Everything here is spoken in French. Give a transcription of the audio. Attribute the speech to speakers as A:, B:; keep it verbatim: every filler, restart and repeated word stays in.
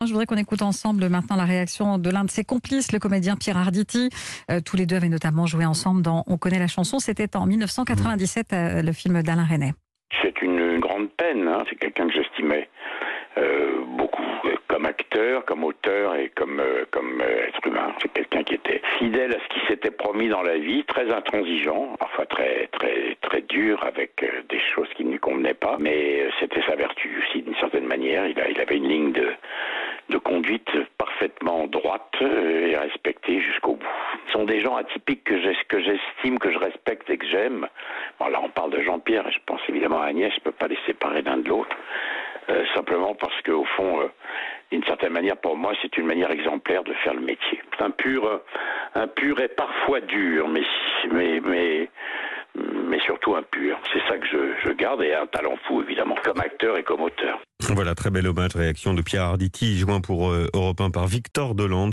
A: Je voudrais qu'on écoute ensemble maintenant la réaction de l'un de ses complices, le comédien Pierre Arditi. Euh, tous les deux avaient notamment joué ensemble dans On connaît la chanson. C'était en mille neuf cent quatre-vingt-dix-sept, euh, le film d'Alain Resnais.
B: C'est une grande peine, hein. C'est quelqu'un que j'estimais euh, beaucoup, euh, comme acteur, comme auteur et comme, euh, comme euh, être humain. C'est quelqu'un qui était fidèle à ce qui s'était promis dans la vie, très intransigeant, parfois très très très dur avec euh, des choses qui ne lui convenaient pas, mais euh, c'était sa vertu aussi d'une certaine manière. Il, a, il avait une ligne de, de conduite parfaitement droite euh, et respectée jusqu'au bout. Ce sont des gens atypiques que, j'ai, que j'estime, que je respecte et que j'aime. Bon, là on parle de Jean-Pierre et je pense évidemment à Agnès, je ne peux pas les séparer l'un de l'autre. Euh, simplement parce qu'au fond, euh, d'une certaine manière, pour moi, c'est une manière exemplaire de faire le métier. Un pur, euh, un pur est parfois dur, mais, mais, mais, mais surtout un pur. C'est ça que je, je garde, et un talent fou, évidemment, comme acteur et comme auteur.
C: Voilà, très bel hommage, réaction de Pierre Arditi, joint pour euh, Europe un par Victor Delande.